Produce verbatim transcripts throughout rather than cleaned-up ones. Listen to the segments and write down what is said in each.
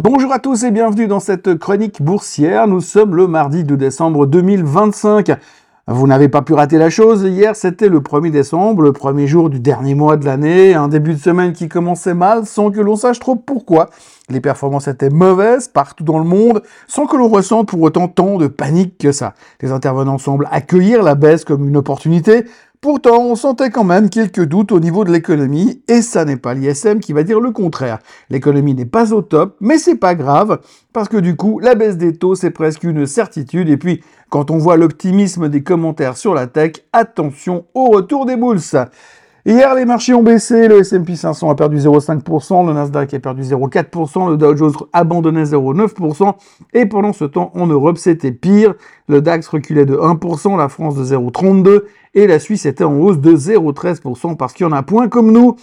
Bonjour à tous et bienvenue dans cette chronique boursière. Nous sommes le mardi deux décembre deux mille vingt-cinq. Vous n'avez pas pu rater la chose. Hier, c'était le premier décembre, le premier jour du dernier mois de l'année. Un début de semaine qui commençait mal sans que l'on sache trop pourquoi. Les performances étaient mauvaises partout dans le monde sans que l'on ressente pour autant tant de panique que ça. Les intervenants semblent accueillir la baisse comme une opportunité. Pourtant, on sentait quand même quelques doutes au niveau de l'économie, et ça n'est pas l'I S M qui va dire le contraire. L'économie n'est pas au top, mais c'est pas grave, parce que du coup, la baisse des taux, c'est presque une certitude, et puis, quand on voit l'optimisme des commentaires sur la tech, attention au retour des bourses. Hier, les marchés ont baissé, le S and P cinq cents a perdu zéro virgule cinq pour cent, le Nasdaq a perdu zéro virgule quatre pour cent, le Dow Jones abandonnait zéro virgule neuf pour cent, et pendant ce temps, en Europe, c'était pire. Le DAX reculait de un pour cent, la France de zéro virgule trente-deux pour cent, et la Suisse était en hausse de zéro virgule treize pour cent parce qu'il y en a point comme nous.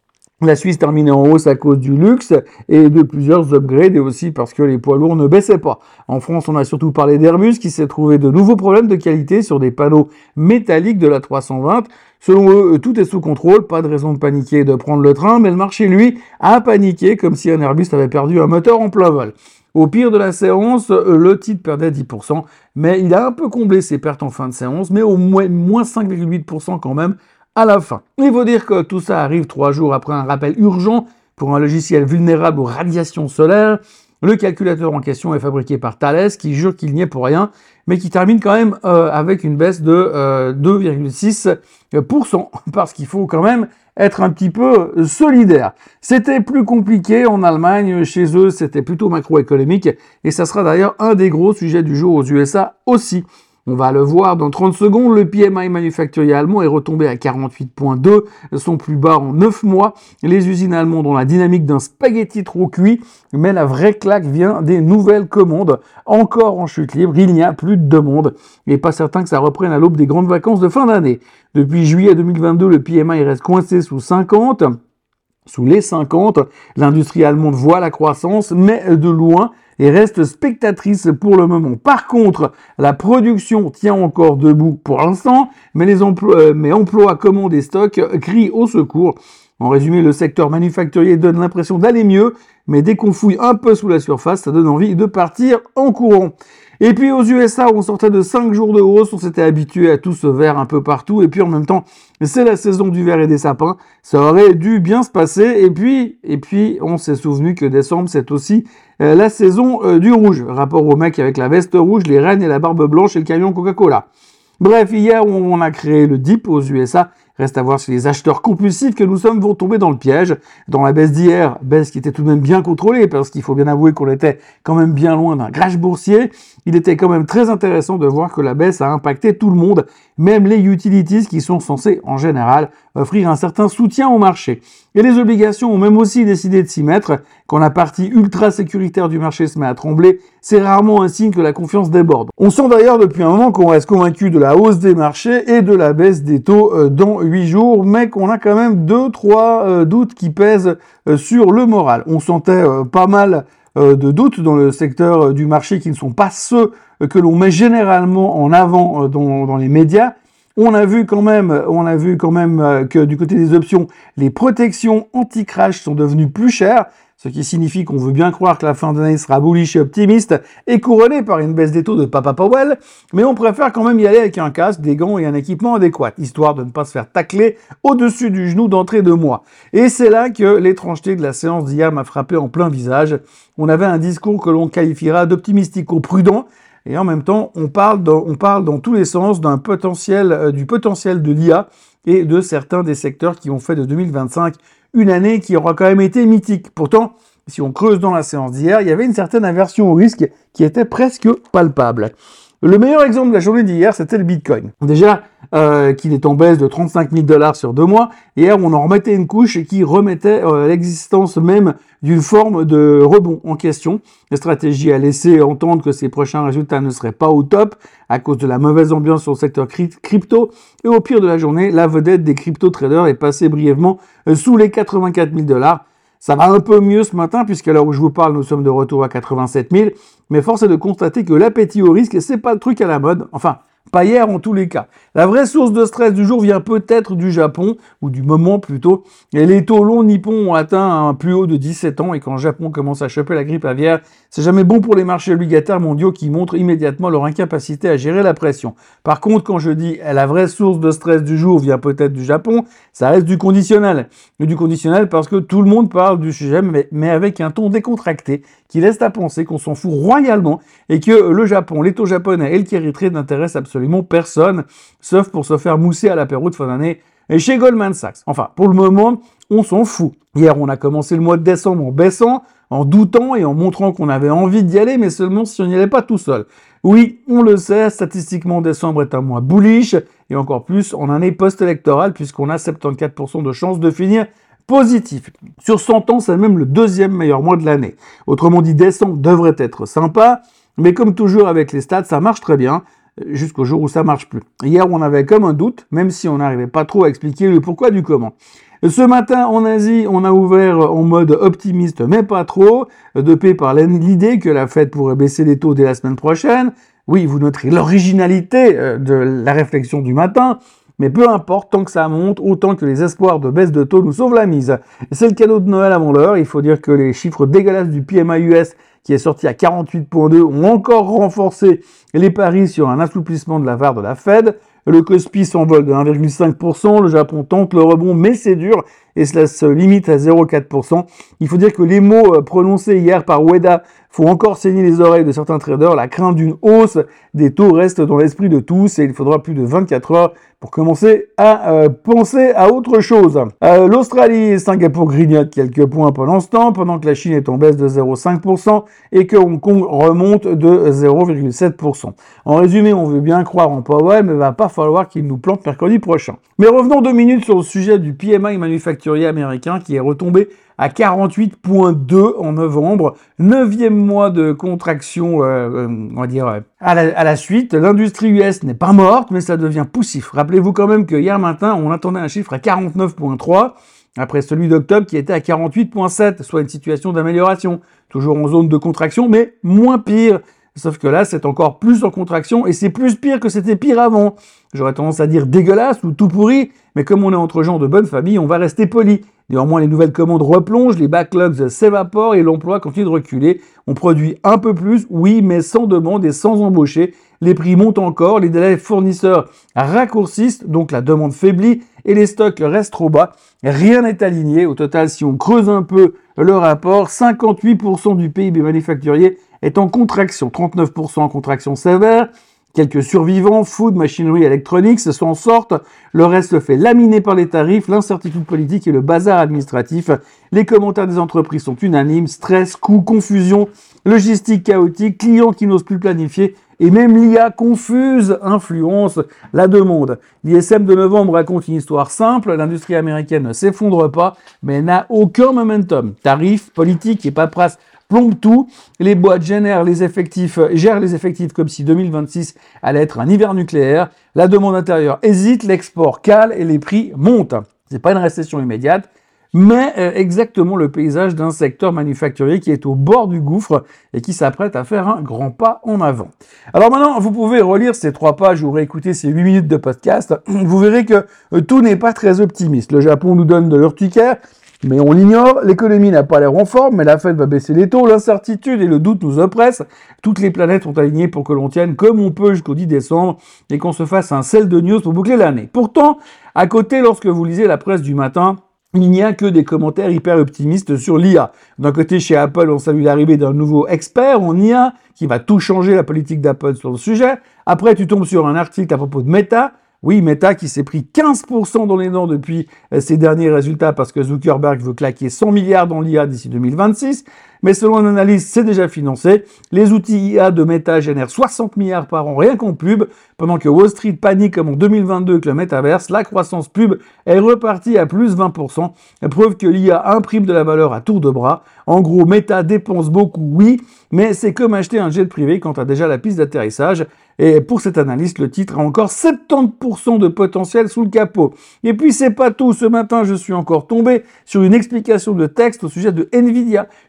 La Suisse terminait en hausse à cause du luxe et de plusieurs upgrades et aussi parce que les poids lourds ne baissaient pas. En France, on a surtout parlé d'Airbus qui s'est trouvé de nouveaux problèmes de qualité sur des panneaux métalliques de la trois cent vingt. Selon eux, tout est sous contrôle, pas de raison de paniquer et de prendre le train, mais le marché, lui, a paniqué comme si un Airbus avait perdu un moteur en plein vol. Au pire de la séance, le titre perdait dix pour cent, mais il a un peu comblé ses pertes en fin de séance, mais au moins, moins cinq virgule huit pour cent quand même à la fin. Il faut dire que tout ça arrive trois jours après un rappel urgent pour un logiciel vulnérable aux radiations solaires. Le calculateur en question est fabriqué par Thales, qui jure qu'il n'y est pour rien, mais qui termine quand même euh, avec une baisse de euh, deux virgule six pour cent, parce qu'il faut quand même être un petit peu solidaire. C'était plus compliqué en Allemagne, chez eux c'était plutôt macroéconomique, et ça sera d'ailleurs un des gros sujets du jour aux U S A aussi. On va le voir dans trente secondes, le P M I manufacturier allemand est retombé à quarante-huit virgule deux, son plus bas en neuf mois. Les usines allemandes ont la dynamique d'un spaghetti trop cuit, mais la vraie claque vient des nouvelles commandes. Encore en chute libre, il n'y a plus de demande, et pas certain que ça reprenne à l'aube des grandes vacances de fin d'année. Depuis juillet deux mille vingt-deux, le P M I reste coincé sous cinquante. Sous les cinquante, l'industrie allemande voit la croissance, mais de loin, et reste spectatrice pour le moment. Par contre, la production tient encore debout pour l'instant, mais les emplois, euh, mais emplois, commandes et stocks crient au secours. En résumé, le secteur manufacturier donne l'impression d'aller mieux, mais dès qu'on fouille un peu sous la surface, ça donne envie de partir en courant. Et puis aux U S A, on sortait de cinq jours de hausse, on s'était habitué à tout ce vert un peu partout, et puis en même temps, c'est la saison du verre et des sapins, ça aurait dû bien se passer, et puis, et puis on s'est souvenu que décembre, c'est aussi euh, la saison euh, du rouge, rapport au mec avec la veste rouge, les rennes et la barbe blanche et le camion Coca-Cola. Bref, hier, on a créé le dip aux U S A. Reste à voir si les acheteurs compulsifs que nous sommes vont tomber dans le piège. Dans la baisse d'hier, baisse qui était tout de même bien contrôlée, parce qu'il faut bien avouer qu'on était quand même bien loin d'un crash boursier. Il était quand même très intéressant de voir que la baisse a impacté tout le monde, même les utilities qui sont censés, en général, offrir un certain soutien au marché. Et les obligations ont même aussi décidé de s'y mettre. Quand la partie ultra sécuritaire du marché se met à trembler, c'est rarement un signe que la confiance déborde. On sent d'ailleurs depuis un moment qu'on reste convaincu de la hausse des marchés et de la baisse des taux euh, dans huit jours, mais qu'on a quand même deux, trois euh, doutes qui pèsent euh, sur le moral. On sentait euh, pas mal euh, de doutes dans le secteur euh, du marché qui ne sont pas ceux euh, que l'on met généralement en avant euh, dans, dans les médias. On a vu quand même, on a vu quand même euh, que du côté des options, les protections anti-crash sont devenues plus chères, ce qui signifie qu'on veut bien croire que la fin d'année sera bullish et optimiste et couronnée par une baisse des taux de Papa Powell, mais on préfère quand même y aller avec un casque, des gants et un équipement adéquat, histoire de ne pas se faire tacler au-dessus du genou d'entrée de mois. Et c'est là que l'étrangeté de la séance d'hier m'a frappé en plein visage. On avait un discours que l'on qualifiera d'optimistico-prudent, et en même temps, on parle dans, on parle dans tous les sens d'un potentiel, euh, du potentiel de l'I A et de certains des secteurs qui ont fait de deux mille vingt-cinq une année qui aura quand même été mythique. Pourtant, si on creuse dans la séance d'hier, il y avait une certaine aversion au risque qui était presque palpable. Le meilleur exemple de la journée d'hier, c'était le Bitcoin. Déjà, euh, qu'il est en baisse de trente-cinq mille dollars sur deux mois. Hier, on en remettait une couche qui remettait euh, l'existence même d'une forme de rebond en question. La stratégie a laissé entendre que ses prochains résultats ne seraient pas au top à cause de la mauvaise ambiance sur le secteur crypto. Et au pire de la journée, la vedette des crypto-traders est passée brièvement euh, sous les quatre-vingt-quatre mille dollars. Ça va un peu mieux ce matin, puisqu'à l'heure où je vous parle, nous sommes de retour à quatre-vingt-sept mille. Mais force est de constater que l'appétit au risque, c'est pas le truc à la mode. Enfin, Pas hier en tous les cas. La vraie source de stress du jour vient peut-être du Japon, ou du moment plutôt. Et les taux longs nippons ont atteint un plus haut de dix-sept ans, et quand le Japon commence à choper la grippe aviaire, c'est jamais bon pour les marchés obligataires mondiaux qui montrent immédiatement leur incapacité à gérer la pression. Par contre, quand je dis la vraie source de stress du jour vient peut-être du Japon, ça reste du conditionnel. Et du conditionnel parce que tout le monde parle du sujet, mais, mais avec un ton décontracté, qui laisse à penser qu'on s'en fout royalement, et que le Japon, les taux japonais et le carry trade n'intéressent absolument personne, sauf pour se faire mousser à l'apéro de fin d'année chez Goldman Sachs. Enfin, pour le moment, on s'en fout. Hier, on a commencé le mois de décembre en baissant, en doutant et en montrant qu'on avait envie d'y aller, mais seulement si on n'y allait pas tout seul. Oui, on le sait, statistiquement, décembre est un mois bullish, et encore plus en année post-électorale, puisqu'on a soixante-quatorze pour cent de chances de finir positif. Sur cent ans, c'est même le deuxième meilleur mois de l'année. Autrement dit, décembre devrait être sympa, mais comme toujours avec les stats, ça marche très bien, jusqu'au jour où ça marche plus. Hier, on avait comme un doute, même si on n'arrivait pas trop à expliquer le pourquoi du comment. Ce matin, en Asie, on a ouvert en mode optimiste, mais pas trop, dopé par l'idée que la Fed pourrait baisser les taux dès la semaine prochaine. Oui, vous noterez l'originalité de la réflexion du matin, mais peu importe, tant que ça monte, autant que les espoirs de baisse de taux nous sauvent la mise. C'est le cadeau de Noël avant l'heure. Il faut dire que les chiffres dégueulasses du P M I U S, qui est sorti à quarante-huit virgule deux, ont encore renforcé les paris sur un assouplissement de la V A R de la Fed. Le Kospi s'envole de un virgule cinq pour cent, le Japon tente le rebond, mais c'est dur, et cela se limite à zéro virgule quatre pour cent. Il faut dire que les mots prononcés hier par Ueda font encore saigner les oreilles de certains traders. La crainte d'une hausse des taux reste dans l'esprit de tous, et il faudra plus de vingt-quatre heures pour commencer à euh, penser à autre chose. Euh, L'Australie et Singapour grignotent quelques points pendant ce temps, pendant que la Chine est en baisse de zéro virgule cinq pour cent et que Hong Kong remonte de zéro virgule sept pour cent. En résumé, on veut bien croire en Powell, mais il va pas falloir qu'il nous plante mercredi prochain. Mais revenons deux minutes sur le sujet du P M I manufacturier américain qui est retombé à quarante-huit virgule deux en novembre, neuvième mois de contraction, euh, on va dire, euh, à, la, à la suite. L'industrie U S n'est pas morte, mais ça devient poussif. Rappelez-vous quand même que hier matin, on attendait un chiffre à quarante-neuf virgule trois, après celui d'octobre qui était à quarante-huit virgule sept, soit une situation d'amélioration. Toujours en zone de contraction, mais moins pire. Sauf que là, c'est encore plus en contraction, et c'est plus pire que c'était pire avant. J'aurais tendance à dire dégueulasse ou tout pourri, mais comme on est entre gens de bonne famille, on va rester poli. Néanmoins, les nouvelles commandes replongent, les backlogs s'évaporent et l'emploi continue de reculer. On produit un peu plus, oui, mais sans demande et sans embaucher. Les prix montent encore, les délais fournisseurs raccourcissent, donc la demande faiblit et les stocks restent trop bas. Rien n'est aligné. Au total, si on creuse un peu le rapport, cinquante-huit pour cent du P I B manufacturier est en contraction, trente-neuf pour cent en contraction sévère. Quelques survivants, food, machinery, electronics, s'en sortent. Le reste se fait laminer par les tarifs, l'incertitude politique et le bazar administratif. Les commentaires des entreprises sont unanimes. Stress, coûts, confusion, logistique chaotique, clients qui n'osent plus planifier et même l'I A confuse influence la demande. L'I S M de novembre raconte une histoire simple. L'industrie américaine ne s'effondre pas, mais n'a aucun momentum. Tarifs, politique et paperasse plombe tout, les boîtes génèrent les effectifs, gèrent les effectifs comme si deux mille vingt-six allait être un hiver nucléaire, la demande intérieure hésite, l'export cale et les prix montent. C'est pas une récession immédiate, mais euh, exactement le paysage d'un secteur manufacturier qui est au bord du gouffre et qui s'apprête à faire un grand pas en avant. Alors maintenant, vous pouvez relire ces trois pages ou réécouter ces huit minutes de podcast. Vous verrez que euh, tout n'est pas très optimiste. Le Japon nous donne de l'urticaire, mais on l'ignore, l'économie n'a pas l'air en forme, mais la Fed va baisser les taux, l'incertitude et le doute nous oppressent. Toutes les planètes sont alignées pour que l'on tienne comme on peut jusqu'au dix décembre et qu'on se fasse un sel de news pour boucler l'année. Pourtant, à côté, lorsque vous lisez la presse du matin, il n'y a que des commentaires hyper optimistes sur l'I A. D'un côté, chez Apple, on salue l'arrivée d'un nouveau expert en I A qui va tout changer la politique d'Apple sur le sujet. Après, tu tombes sur un article à propos de Meta. Oui, Meta qui s'est pris quinze pour cent dans les dents depuis ses derniers résultats parce que Zuckerberg veut claquer cent milliards dans l'I A d'ici deux mille vingt-six. Mais selon un analyste, c'est déjà financé. Les outils I A de Meta génèrent soixante milliards par an rien qu'en pub, pendant que Wall Street panique comme en deux mille vingt-deux avec le Metaverse. La croissance pub est repartie à plus vingt pour cent. Preuve que l'I A imprime de la valeur à tour de bras. En gros, Meta dépense beaucoup, oui, mais c'est comme acheter un jet privé quand tu as déjà la piste d'atterrissage. Et pour cet analyste, le titre a encore soixante-dix pour cent de potentiel sous le capot. Et puis c'est pas tout. Ce matin, je suis encore tombé sur une explication de texte au sujet de Nvidia. Une explication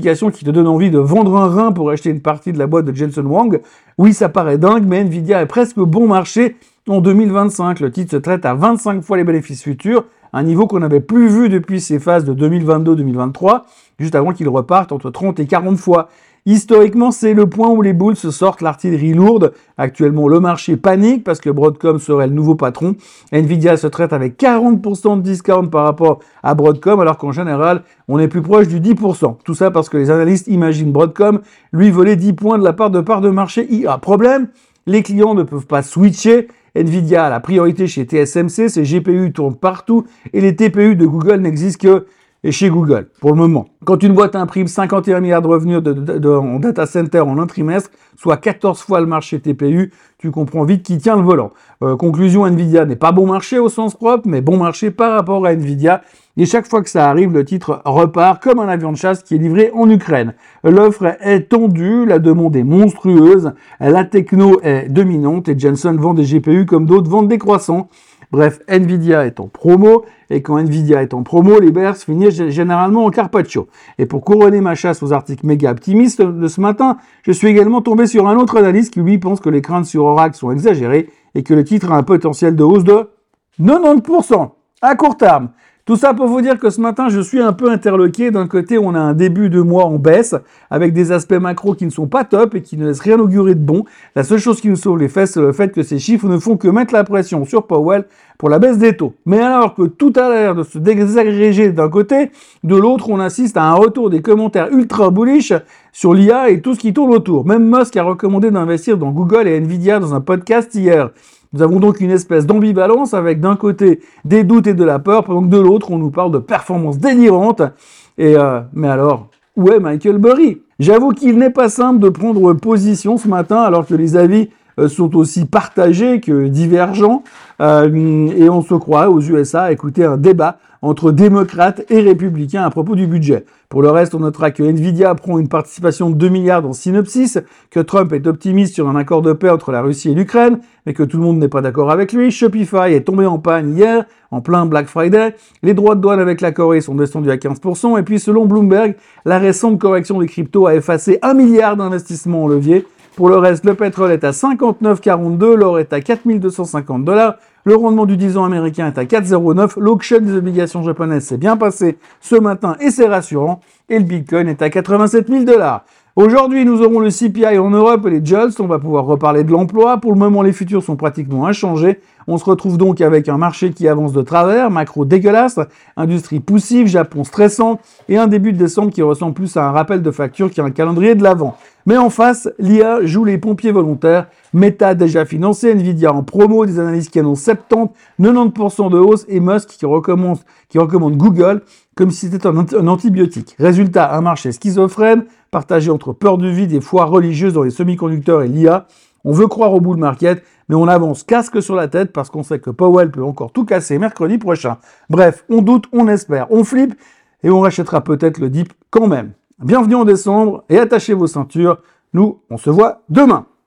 explication qui te donne envie de vendre un rein pour acheter une partie de la boîte de Jensen Huang. Oui, ça paraît dingue, mais Nvidia est presque bon marché en deux mille vingt-cinq. Le titre se traite à vingt-cinq fois les bénéfices futurs, un niveau qu'on n'avait plus vu depuis ses phases de deux mille vingt-deux deux mille vingt-trois, juste avant qu'il reparte entre trente et quarante fois. Historiquement, c'est le point où les bulls se sortent l'artillerie lourde. Actuellement, le marché panique parce que Broadcom serait le nouveau patron. Nvidia se traite avec quarante pour cent de discount par rapport à Broadcom, alors qu'en général, on est plus proche du dix pour cent. Tout ça parce que les analystes imaginent Broadcom lui voler dix points de la part de part de marché I A. Problème, les clients ne peuvent pas switcher. Nvidia a la priorité chez T S M C, ses G P U tournent partout et les T P U de Google n'existent que et chez Google, pour le moment. Quand une boîte imprime cinquante et un milliards de revenus de, de, de, en data center en un trimestre, soit quatorze fois le marché T P U, tu comprends vite qui tient le volant. Euh, conclusion, Nvidia n'est pas bon marché au sens propre, mais bon marché par rapport à Nvidia. Et chaque fois que ça arrive, le titre repart comme un avion de chasse qui est livré en Ukraine. L'offre est tendue, la demande est monstrueuse, la techno est dominante et Jensen vend des G P U comme d'autres vendent des croissants. Bref, Nvidia est en promo, et quand Nvidia est en promo, les bears finissent généralement en carpaccio. Et pour couronner ma chasse aux articles méga optimistes de ce matin, je suis également tombé sur un autre analyste qui lui pense que les craintes sur Oracle sont exagérées et que le titre a un potentiel de hausse de quatre-vingt-dix pour cent à court terme. Tout ça pour vous dire que ce matin, je suis un peu interloqué. D'un côté, on a un début de mois en baisse, avec des aspects macro qui ne sont pas top et qui ne laissent rien augurer de bon. La seule chose qui nous sauve les fesses, c'est le fait que ces chiffres ne font que mettre la pression sur Powell pour la baisse des taux. Mais alors que tout a l'air de se désagréger d'un côté, de l'autre, on assiste à un retour des commentaires ultra bullish sur l'I A et tout ce qui tourne autour. Même Musk a recommandé d'investir dans Google et Nvidia dans un podcast hier. Nous avons donc une espèce d'ambivalence avec d'un côté des doutes et de la peur, pendant que de l'autre, on nous parle de performances délirantes. Et euh, mais alors, où est Michael Burry? J'avoue qu'il n'est pas simple de prendre position ce matin, alors que les avis euh, sont aussi partagés que divergents. Euh, et on se croit aux U S A à écouter un débat entre démocrates et républicains à propos du budget. Pour le reste, on notera que Nvidia prend une participation de deux milliards dans Synopsys, que Trump est optimiste sur un accord de paix entre la Russie et l'Ukraine, mais que tout le monde n'est pas d'accord avec lui. Shopify est tombé en panne hier, en plein Black Friday. Les droits de douane avec la Corée sont descendus à quinze pour cent. Et puis, selon Bloomberg, la récente correction des cryptos a effacé un milliard d'investissements en levier. Pour le reste, le pétrole est à cinquante-neuf virgule quarante-deux, l'or est à quatre mille deux cent cinquante dollars, le rendement du dix ans américain est à quatre virgule zéro neuf, l'auction des obligations japonaises s'est bien passé ce matin et c'est rassurant, et le Bitcoin est à quatre-vingt-sept mille dollars. Aujourd'hui, nous aurons le C P I en Europe et les Jolts. On va pouvoir reparler de l'emploi. Pour le moment, les futurs sont pratiquement inchangés. On se retrouve donc avec un marché qui avance de travers, macro dégueulasse, industrie poussive, Japon stressant et un début de décembre qui ressemble plus à un rappel de facture qu'à un calendrier de l'Avent. Mais en face, l'I A joue les pompiers volontaires. Meta déjà financé, Nvidia en promo, des analystes qui annoncent soixante-dix, quatre-vingt-dix pour cent de hausse et Musk qui recommande, qui recommande Google comme si c'était un, un antibiotique. Résultat, un marché schizophrène, partagé entre peur du vide et foi religieuse dans les semi-conducteurs et l'I A. On veut croire au bull market, mais on avance casque sur la tête parce qu'on sait que Powell peut encore tout casser mercredi prochain. Bref, on doute, on espère, on flippe et on rachètera peut-être le dip quand même. Bienvenue en décembre et attachez vos ceintures. Nous, on se voit demain.